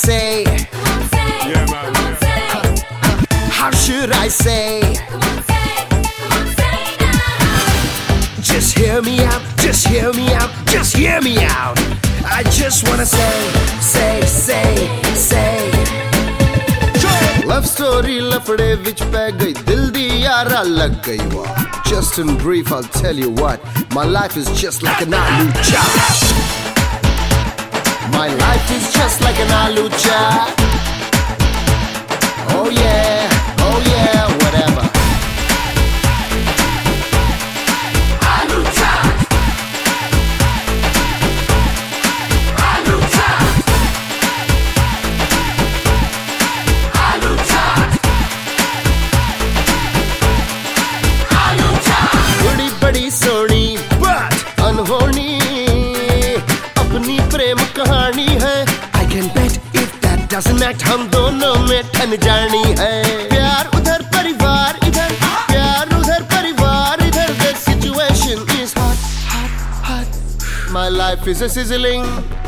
say? Yeah, man. How should I say? Just hear me out, just hear me out, just hear me out. I just wanna say. Love story लफड़े विच पै गई, दिल दी यारा लग गई वाह. Just in brief, I'll tell you what. My life is just like an aloo chop. My life is just like an aloo chop. Oh yeah, whatever. Aloo chop. Aloo chop. Aloo chop. Aloo chop. बड़ी बड़ी Soni but अनहोनी अपनी प्रेम कहानी है. I can bet if that doesn't act हम दोनों में ठन जानी है. प्यार उधर परिवार इधर, प्यार उधर परिवार इधर. The situation is hot. My life is a sizzling.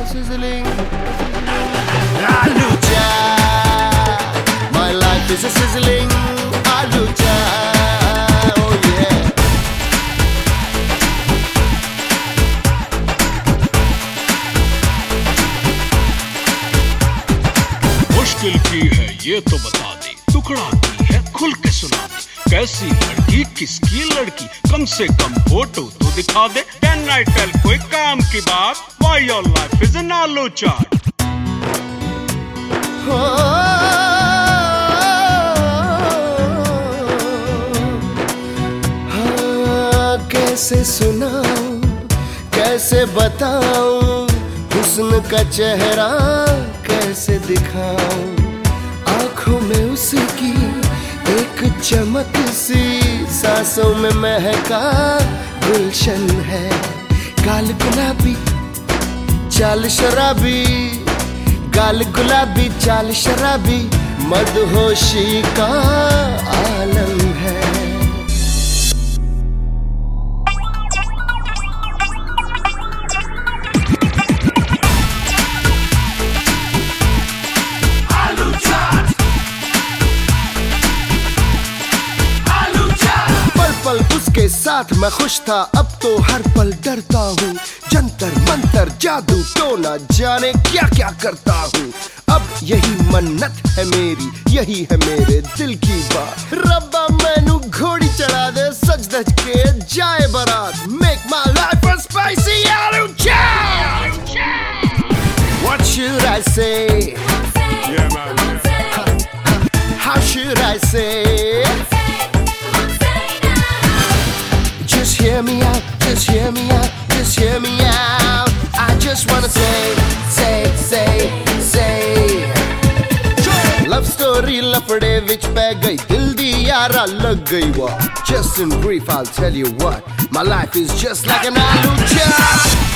Aloo chop. My life is a sizzling aloo chop. Oh yeah. मुश्किल की है ये तो बता दे, टुकड़ा की है खुल के सुना दे. कैसी लड़की किसकी लड़की, कम से कम फोटो तो दिखा दे. कैन आई टेल कोई काम की बात, why your life is an aloo chaat. कैसे सुनाऊं, कैसे बताऊं, हुस्न का चेहरा कैसे दिखाऊं. आंखों में उसकी एक चमक सी, सांसों में महका गुलशन है. गाल गुलाबी चाल शराबी, गाल गुलाबी चाल शराबी, मदहोशी का आलम है. पल उसके साथ मैं खुश था, अब तो हर पल डरता हूँ. जंतर मंतर जादू तो न जाने क्या क्या करता हूँ. अब यही मन्नत है मेरी, यही है मेरे दिल की बात. रब्बा मैनू घोड़ी चढ़ा दे, सज धज के जाए बारात. Make my life a spicy aloo chop. What should I say? Yeah, man. How should I say? Just hear me out, just hear me out, just hear me out. I just wanna say. Love story लफड़े विच पै गई, दिल दी यारा लग गई वाह. Just in brief, I'll tell you what. My life is just like an aloo chop.